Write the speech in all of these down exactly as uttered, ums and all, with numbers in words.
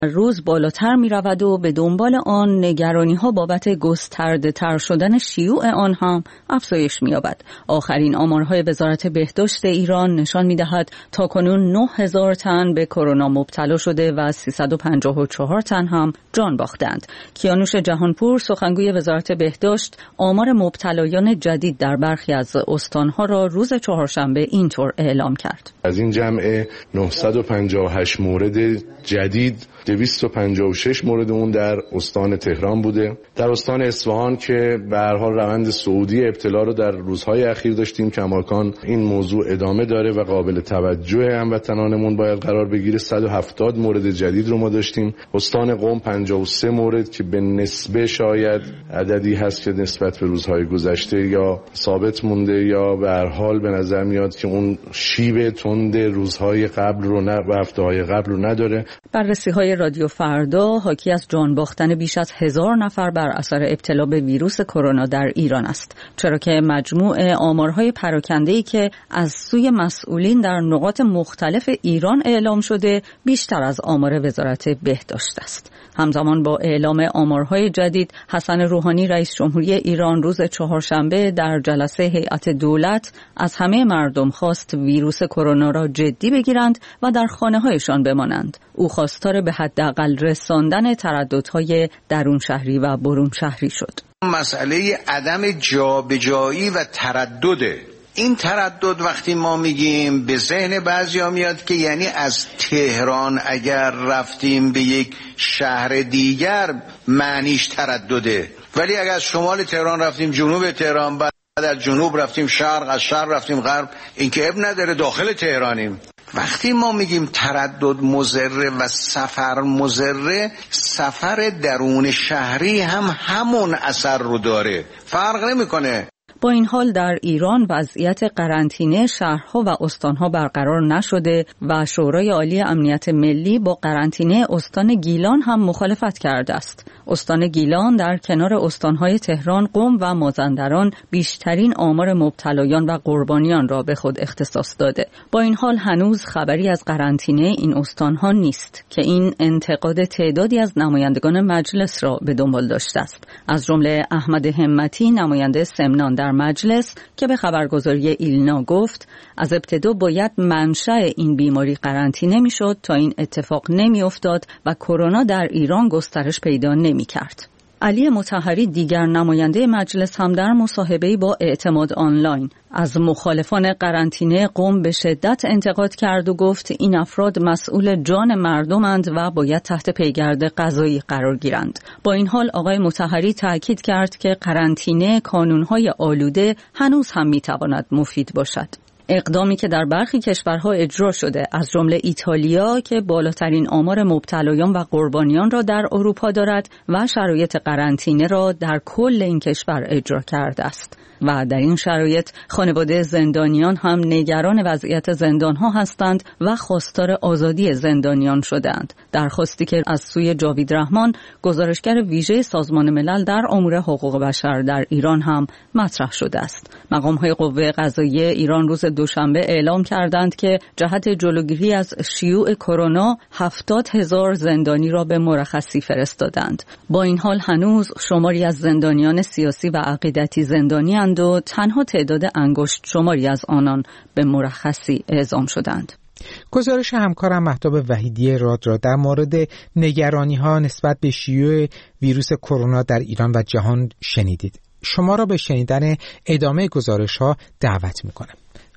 روز بالاتر می رود و به دنبال آن نگرانی ها بابت گسترده تر شدن شیوع آن هم افزایش می یابد. آخرین آمارهای وزارت بهداشت ایران نشان می دهد تا کنون نه هزار تن به کرونا مبتلا شده و سیصد و پنجاه و چهار تن هم جان باختند. کیانوش جهانپور سخنگوی وزارت بهداشت آمار مبتلایان جدید در برخی از استانها را روز چهارشنبه اینطور اعلام کرد. از این جمع نهصد و پنجاه و هشت مورد جدید دویست و پنجاه و شش مورد اون در استان تهران بوده. در استان اصفهان که به هر حال روند صعودی ابتلا رو در روزهای اخیر داشتیم، کماکان این موضوع ادامه داره و قابل توجه هموطنانمون باید قرار بگیره. صد و هفتاد مورد جدید رو ما داشتیم. استان قم پنجاه و سه مورد که به نسبه شاید عددی هست که نسبت به روزهای گذشته یا ثابت مونده یا به هر حال به نظر میاد که اون شیب تند روزهای قبل رو نه و هفته‌های قبل رو نداره. بررسی‌های رادیو فردا حاکی از جان باختن بیش از هزار نفر بر اثر ابتلا به ویروس کرونا در ایران است، چرا که مجموع آمارهای پراکنده‌ای که از سوی مسئولین در نقاط مختلف ایران اعلام شده بیشتر از آمار وزارت بهداشت است. همزمان با اعلام آمارهای جدید، حسن روحانی رئیس جمهوری ایران روز چهارشنبه در جلسه هیئت دولت از همه مردم خواست ویروس کرونا را جدی بگیرند و در خانه‌هایشان بمانند. او خواستار به حداقل رساندن ترددهای درون شهری و برون شهری شد. مسئله عدم جابجایی و تردده. این تردد وقتی ما میگیم به ذهن بعضیا میاد که یعنی از تهران اگر رفتیم به یک شهر دیگر معنیش تردده، ولی اگر از شمال تهران رفتیم جنوب تهران، بعد از جنوب رفتیم شرق، از شرق رفتیم غرب، این که اب نداره، داخل تهرانیم. وقتی ما میگیم تردد مضره و سفر مضره، سفر درون شهری هم همون اثر رو داره، فرق نمیکنه. با این حال در ایران وضعیت قرنطینه شهرها و استانها برقرار نشده و شورای عالی امنیت ملی با قرنطینه استان گیلان هم مخالفت کرده است. استان گیلان در کنار استانهای تهران، قم و مازندران بیشترین آمار مبتلایان و قربانیان را به خود اختصاص داده. با این حال هنوز خبری از قرنطینه این استانها نیست که این انتقاد تعدادی از نمایندگان مجلس را به دنبال داشته است. از جمله احمد همتی نماینده سمنان در مجلس که به خبرگزاری ایلنا گفت از ابتدا باید منشأ این بیماری قرنطینه میشد تا این اتفاق نمی افتاد و کرونا در ایران گسترش پیدا نمی کرد. علی مطهری دیگر نماینده مجلس هم در مصاحبه‌ای با اعتماد آنلاین از مخالفان قرنطینه قم به شدت انتقاد کرد و گفت این افراد مسئول جان مردمند و باید تحت پیگرد قضایی قرار گیرند. با این حال آقای مطهری تاکید کرد که قرنطینه کانون‌های آلوده هنوز هم می‌تواند مفید باشد. اقدامی که در برخی کشورها اجرا شده، از جمله ایتالیا که بالاترین آمار مبتلایان و قربانیان را در اروپا دارد و شرایط قرنطینه را در کل این کشور اجرا کرده است. و در این شرایط خانواده زندانیان هم نگران وضعیت زندانها هستند و خواستار آزادی زندانیان شدند. درخواستی که از سوی جاوید رحمان، گزارشگر ویژه سازمان ملل در امور حقوق بشر در ایران هم مطرح شده است. مقام‌های قوه قضاییه ایران روز دوشنبه اعلام کردند که جهت جلوگیری از شیوع کرونا هفتاد هزار زندانی را به مرخصی فرستادند. با این حال هنوز شماری از زندانیان سیاسی و عقیدتی زندانی و تنها تعداد انگشت شماری از آنان به مرخصی اعزام شدند. گزارش همکارم مهتاب وحیدی راد را در مورد نگرانی‌ها نسبت به شیوع ویروس کرونا در ایران و جهان شنیدید. شما را به شنیدن ادامه گزارش‌ها دعوت می‌کنم.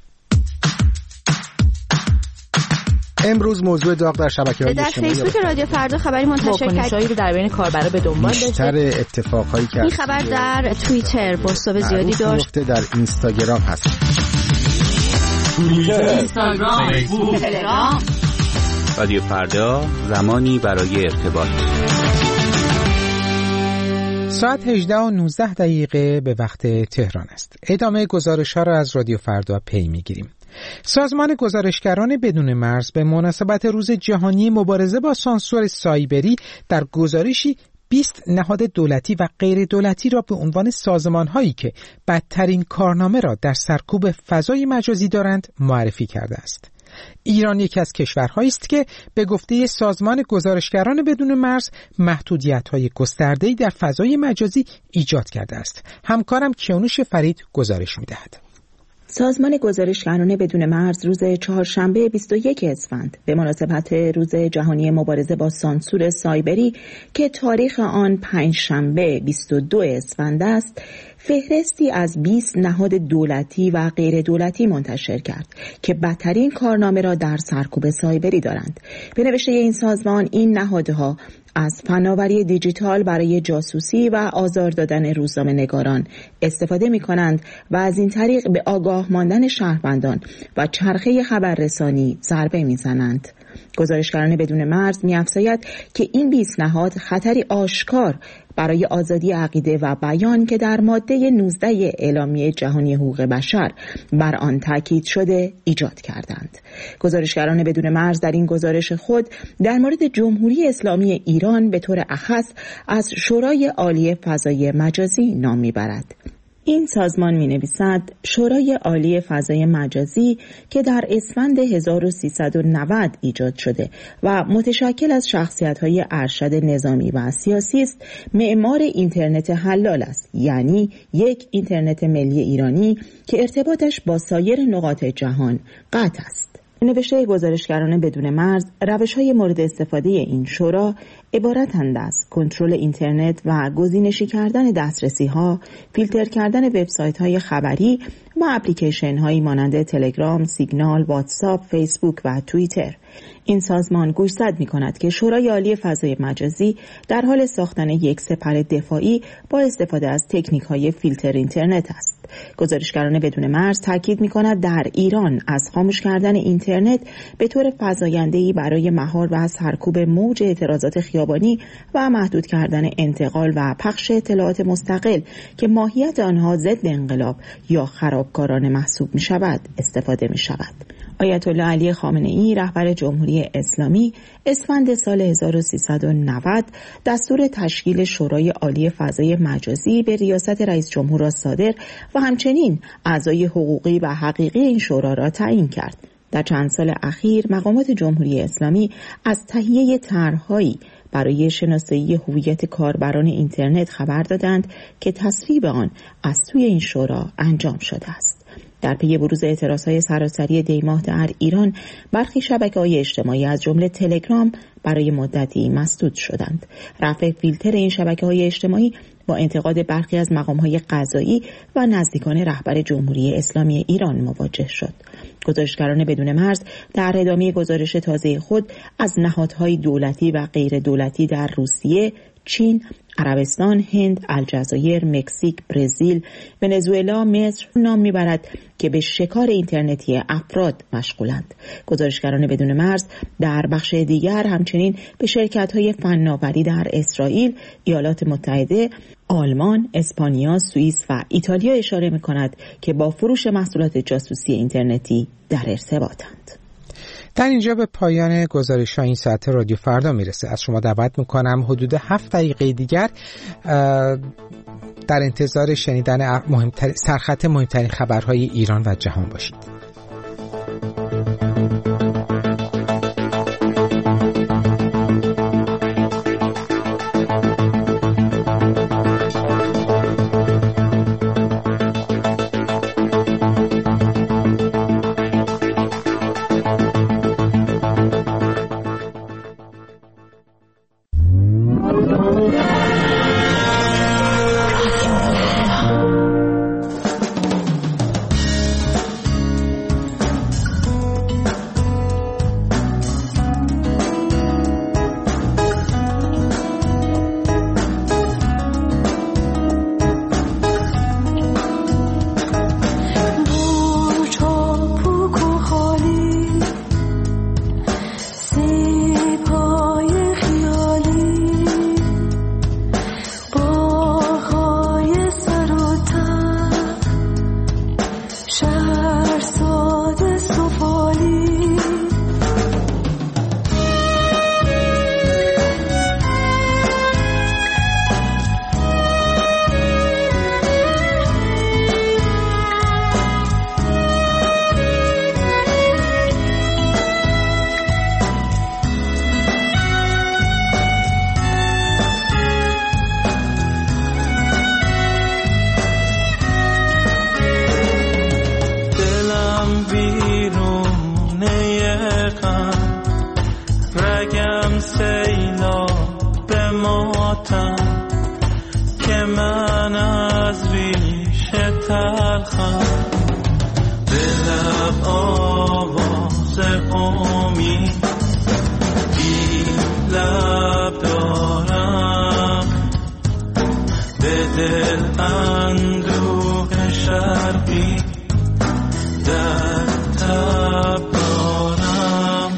امروز موضوع داغ در شبکه‌های اجتماعی در فیسبوک رادیو فردا خبری منتشر کرد رو در بین کاربرا به دنبال داشت. بیشتر اتفاقهایی که این خبر در توییتر بازتاب زیادی داشت. در اینستاگرام هست. توییتر، اینستاگرام، فیسبوک، تلگرام. رادیو فردا، زمانی برای ارتباط. ساعت هجده و نوزده دقیقه به وقت تهران است. ادامه گزارش‌ها را از رادیو فردا پی می‌گیریم. سازمان گزارشگران بدون مرز به مناسبت روز جهانی مبارزه با سانسور سایبری در گزارشی بیست نهاد دولتی و غیر دولتی را به عنوان سازمان‌هایی که بدترین کارنامه را در سرکوب فضای مجازی دارند معرفی کرده است. ایران یکی از کشورهایی است که به گفته سازمان گزارشگران بدون مرز محدودیت‌های گسترده‌ای در فضای مجازی ایجاد کرده است. همکارم کیانوش فرید گزارش می‌دهد. سازمان گزارشگران بدون مرز روز چهارشنبه بیست و یک اسفند به مناسبت روز جهانی مبارزه با سانسور سایبری که تاریخ آن پنجشنبه بیست و دو اسفند است، فهرستی از بیست نهاد دولتی و غیر دولتی منتشر کرد که بدترین کارنامه را در سرکوب سایبری دارند. به نوشته این سازمان، این نهادها از فناوری دیجیتال برای جاسوسی و آزار دادن روزنامه‌نگاران استفاده می‌کنند و از این طریق به آگاه ماندن شهروندان و چرخه خبررسانی ضربه می‌زنند. گزارشگران بدون مرز می‌افزاید که این بیست نهاد خطری آشکار برای آزادی عقیده و بیان که در ماده نوزده اعلامیه جهانی حقوق بشر بر آن تاکید شده ایجاد کردند. گزارشگران بدون مرز در این گزارش خود در مورد جمهوری اسلامی ایران به طور اخص از شورای عالی فضای مجازی نام میبرد. این سازمان می نویسد شورای عالی فضای مجازی که در اسفند هزار و سیصد و نود ایجاد شده و متشکل از شخصیت‌های ارشد نظامی و سیاسی است، معمار اینترنت حلال است، یعنی یک اینترنت ملی ایرانی که ارتباطش با سایر نقاط جهان قطع است. نوشته گزارشگران بدون مرز، روش‌های مورد استفاده این شورا عبارتند از کنترل اینترنت و گزینشی کردن دسترسی‌ها، فیلتر کردن وبسایت‌های خبری و اپلیکیشن‌هایی مانند تلگرام، سیگنال، واتساپ، فیسبوک و توییتر. این سازمان گوشزد می‌کند که شورای عالی فضای مجازی در حال ساختن یک سپر دفاعی با استفاده از تکنیک‌های فیلتر اینترنت است. گزارشگران بدون مرز تاکید می‌کند در ایران از خاموش کردن اینترنت به طور فزاینده‌ای برای مهار و سرکوب موج اعتراضات خیابانی و محدود کردن انتقال و پخش اطلاعات مستقل که ماهیت آنها ضد انقلاب یا خرابکارانه محسوب می‌شود استفاده می‌شود. آیت الله علی خامنه‌ای، رهبر جمهوری اسلامی، اسفند سال هزار و سیصد و نود دستور تشکیل شورای عالی فضای مجازی به ریاست رئیس جمهور را صادر و همچنین اعضای حقوقی و حقیقی این شورا را تعیین کرد. در چند سال اخیر مقامات جمهوری اسلامی از تهیه طرح‌هایی برای شناسایی هویت کاربران اینترنت خبر دادند که تصویب آن از توی این شورا انجام شده است. در پی بروز اعتراضهای سراسری دیماه در ایران، برخی شبکه‌های اجتماعی از جمله تلگرام برای مدتی مسدود شدند. رفع فیلتر این شبکه‌های اجتماعی با انتقاد برخی از مقام‌های قضایی و نزدیکان رهبر جمهوری اسلامی ایران مواجه شد. گزارشگران بدون مرز در ادامه گزارش تازه خود از نهادهای دولتی و غیر دولتی در روسیه، چین، عربستان، هند، الجزایر، مکزیک، برزیل، ونزوئلا، مصر نام میبرد که به شکار اینترنتی افراد مشغولند. گزارشگران بدون مرز در بخش دیگر همچنین به شرکت‌های فناوری در اسرائیل، ایالات متحده، آلمان، اسپانیا، سوئیس و ایتالیا اشاره می‌کند که با فروش محصولات جاسوسی اینترنتی در ارتباطند. در اینجا به پایان گزارش ها این ساعت رادیو فردا میرسه. از شما دعوت میکنم حدود هفت دقیقه دیگر در انتظار شنیدن مهمتر سرخط مهمترین خبرهای ایران و جهان باشید. سیلاب به ماتم که من از ریشه تلخم به لب آواز امید بی لب دارم به دل اندوه شرقی در تب دارم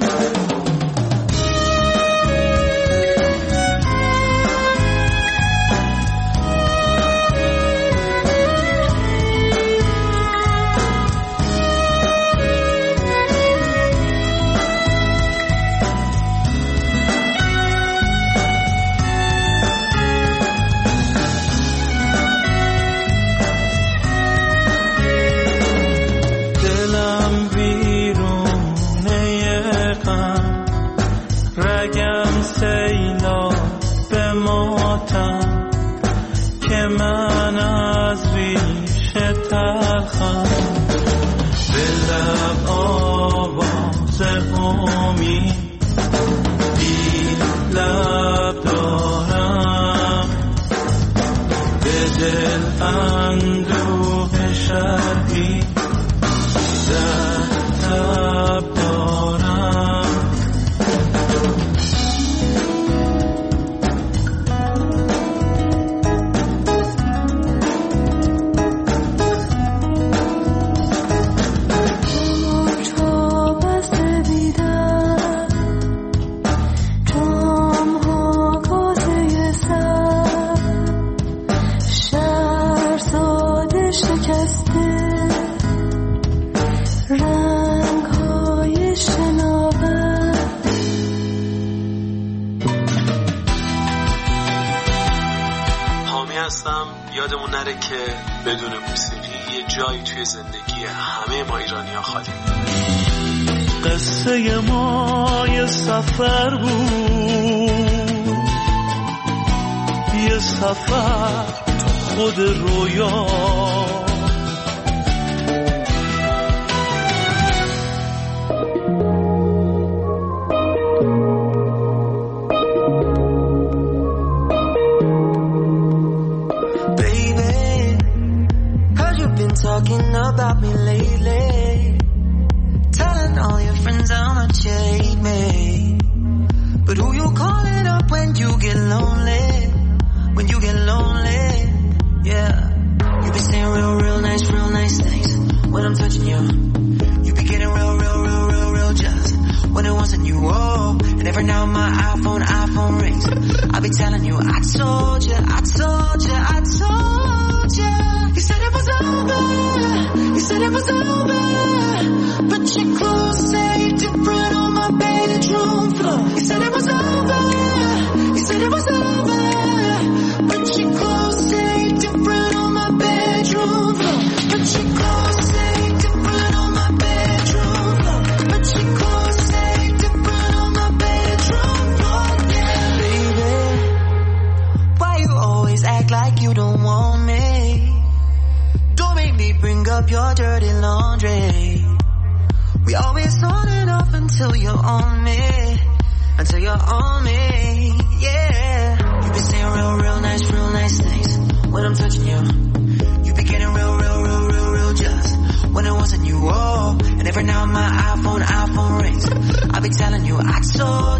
اندوه شرقی در تب دارم یادمون نره که بدون موسیقی یه جایی توی زندگی همه ما ایرانی‌ها خالی. قصه ما یه سفر بود، یه سفر خود رویا، talking about me lately, telling all your friends how much you hate me, but who you calling up when you get lonely, when you get lonely, yeah, you be saying real, real nice, real nice things, when I'm touching you, you be getting real, real, real, real, real jealous, when it wasn't you, oh, and every now my iPhone, iPhone rings, I be telling you, I told you, I told you, I told you, you said it was over, you said it was over, but your clothes say different on my bedroom floor. You said it was over, you said it was over, but your clothes say different on my bedroom floor. But your clothes say different on my bedroom floor. But your clothes say different on my bedroom floor. Yeah, baby, why you always act like you don't want me? Don't make me bring up your dirty laundry. We always on and off until you're on me, until you're on me, yeah. You be saying real, real nice, real nice things when I'm touching you. You be getting real, real, real, real, real jealous when it wasn't you, oh. And every now my iPhone, iPhone rings, I be telling you, I told